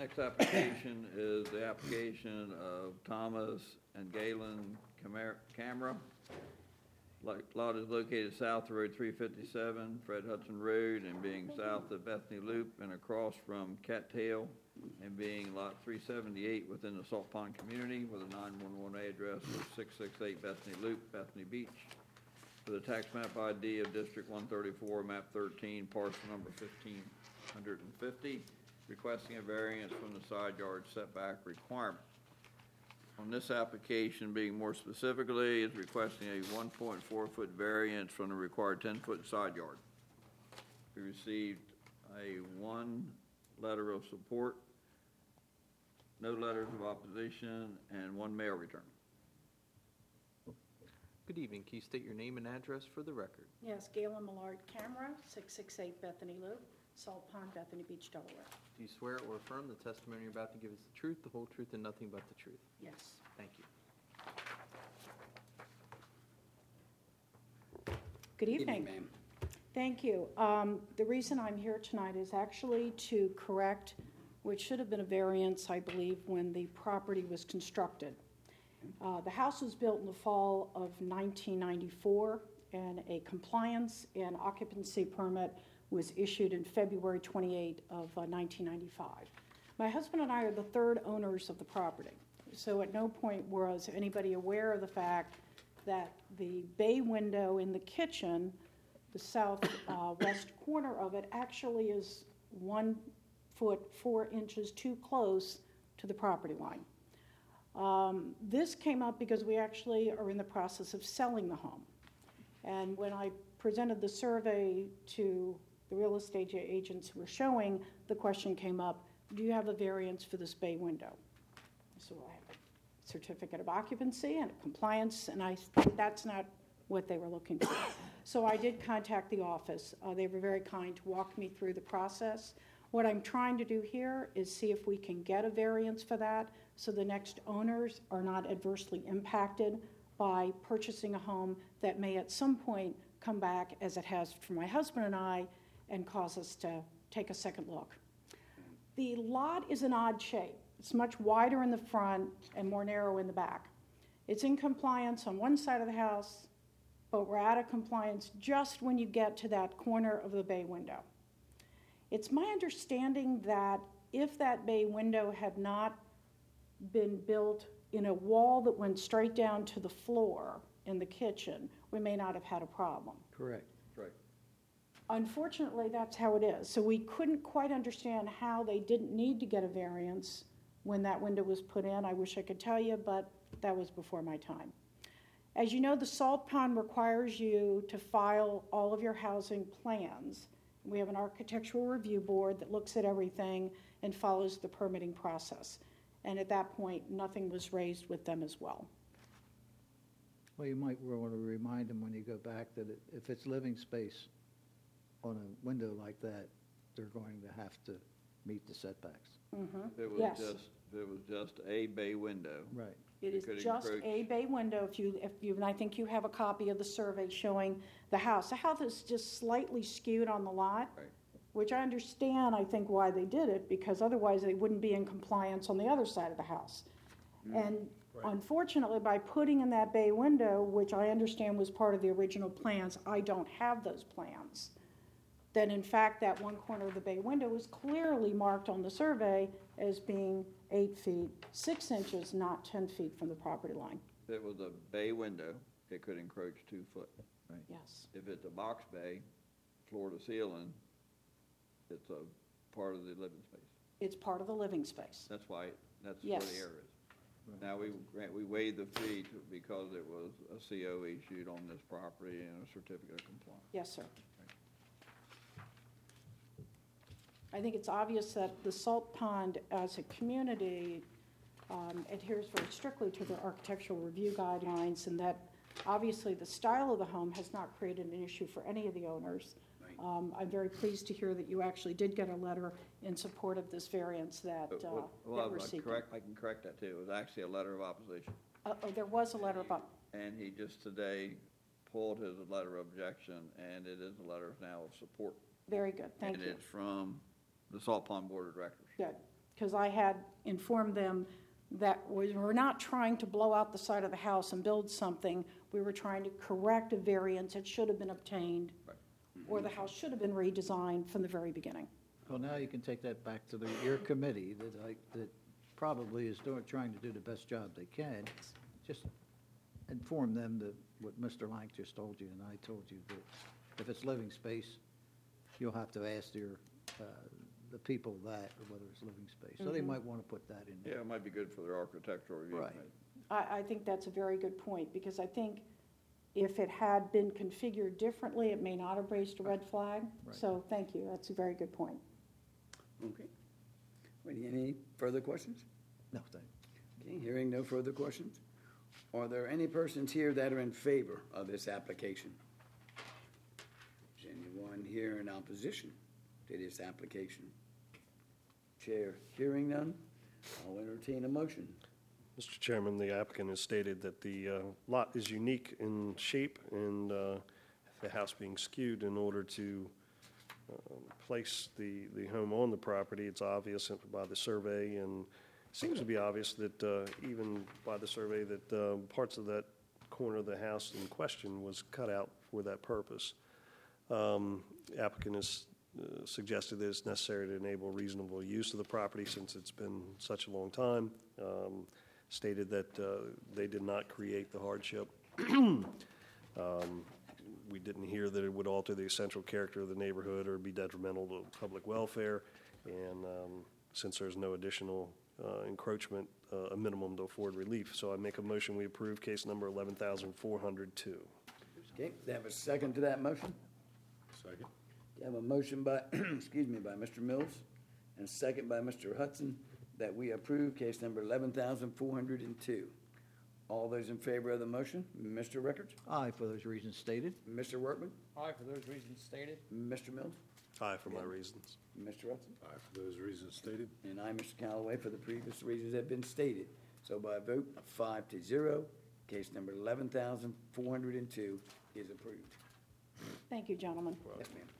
Next application is the application of Thomas and Galen Camera. Lot is located south of Road 357, Fred Hudson Road, and being south of Bethany Loop and across from Cattail, and being lot 378 within the Salt Pond community with a 911 address of 668 Bethany Loop, Bethany Beach, with a tax map ID of District 134, map 13, parcel number 1550, requesting a variance from the side yard setback requirement. On this application, being more specifically, is requesting a 1.4-foot variance from the required 10-foot side yard. We received one letter of support, no letters of opposition, and one mail return. Good evening. Can you state your name and address for the record? Yes, Galen Millard Camera, 668 Bethany Loop, Salt Pond, Bethany Beach, Delaware. Do you swear or affirm the testimony you're about to give is the truth, the whole truth, and nothing but the truth? Yes. Thank you. Good evening. ma'am. Thank you. The reason I'm here tonight is actually to correct what should have been a variance, I believe, when the property was constructed. The house was built in the fall of 1994, and a compliance and occupancy permit was issued in February 28 of 1995. My husband and I are the third owners of the property, so at no point was anybody aware of the fact that the bay window in the kitchen, the southwest corner of it, actually is 1 foot 4 inches too close to the property line. This came up because we actually are in the process of selling the home. And when I presented the survey to the real estate agents who were showing, the question came up, do you have a variance for this bay window? So I have a certificate of occupancy and a compliance, and I think that's not what they were looking for. So I did contact the office. They were very kind to walk me through the process. What I'm trying to do here is see if we can get a variance for that so the next owners are not adversely impacted by purchasing a home that may at some point come back, as it has for my husband and I, and cause us to take a second look. The lot is an odd shape. It's much wider in the front and more narrow in the back. It's in compliance on one side of the house, but we're out of compliance just when you get to that corner of the bay window. It's my understanding that if that bay window had not been built in a wall that went straight down to the floor in the kitchen, we may not have had a problem. Correct. Right. Unfortunately, that's how it is. So we couldn't quite understand how they didn't need to get a variance when that window was put in. I wish I could tell you, but that was before my time. As you know, the Salt Pond requires you to file all of your housing plans. We have an architectural review board that looks at everything and follows the permitting process. And at that point, nothing was raised with them as well. Well, you might want to remind them when you go back that if it's living space on a window like that, they're going to have to meet the setbacks. Mm-hmm. If it was just a bay window. Right. It is just a bay window. If you, and I think you have a copy of the survey showing the house. The house is just slightly skewed on the lot, Right. which I understand, I think, why they did it, because otherwise they wouldn't be in compliance on the other side of the house. And unfortunately, by putting in that bay window, which I understand was part of the original plans, I don't have those plans. Then, in fact, that one corner of the bay window was clearly marked on the survey as being 8 feet 6 inches, not 10 feet from the property line. If it was a bay window, it could encroach 2 foot. Right. Yes. If it's a box bay, floor to ceiling, it's a part of the living space. It's part of the living space. That's why, that's Yes. where the error is. Now, we waived the fee because it was a CO issued on this property and a certificate of compliance. Yes, sir. I think it's obvious that the Salt Pond as a community adheres very strictly to the architectural review guidelines, and that obviously the style of the home has not created an issue for any of the owners. I'm very pleased to hear that you actually did get a letter in support of this variance that we're seeking. I can correct that too. It was actually a letter of opposition. There was a letter about. And he just today pulled his letter of objection, and it is a letter now of support. Very good, thank you. And it's from the Salt Pond Board of Directors. Good. because I had informed them that we were not trying to blow out the side of the house and build something. We were trying to correct a variance that should have been obtained, or the house should have been redesigned from the very beginning. Well, now you can take that back to your committee that probably is trying to do the best job they can. Just inform them that what Mr. Lank just told you and I told you, that if it's living space, you'll have to ask the people that, or whether it's living space. So they might want to put that in Yeah, there. it might be good for their architectural review. Right. I think that's a very good point, because I think if it had been configured differently, it may not have raised a red flag. Right. So thank you, that's a very good point. Okay. Any further questions? No, thank Okay, hearing no further questions. Are there any persons here that are in favor of this application? Is anyone here in opposition to this application? Chair, hearing none, I'll entertain a motion. Mr. Chairman, the applicant has stated that the lot is unique in shape and the house being skewed. In order to place the home on the property, it's obvious by the survey, and seems to be obvious that even by the survey that parts of that corner of the house in question was cut out for that purpose. Applicant has suggested that it's necessary to enable reasonable use of the property since it's been such a long time. Stated that they did not create the hardship. We didn't hear that it would alter the essential character of the neighborhood or be detrimental to public welfare. And since there's no additional encroachment, a minimum to afford relief. So I make a motion, we approve case number 11,402. Okay, do I have a second to that motion? Second. I have a motion by, excuse me, by Mr. Mills and a second by Mr. Hudson that we approve case number 11,402. All those in favor of the motion, Mr. Rickards, you. Aye, for those reasons stated. Mr. Workman, Aye, for those reasons stated. Mr. Mills, Aye, for my reasons. Mr. Hudson, Aye, for those reasons stated. and I, Mr. Callaway, for the previous reasons that have been stated. So by a vote of 5-0, case number 11,402 is approved. Thank you, gentlemen. Yes, ma'am.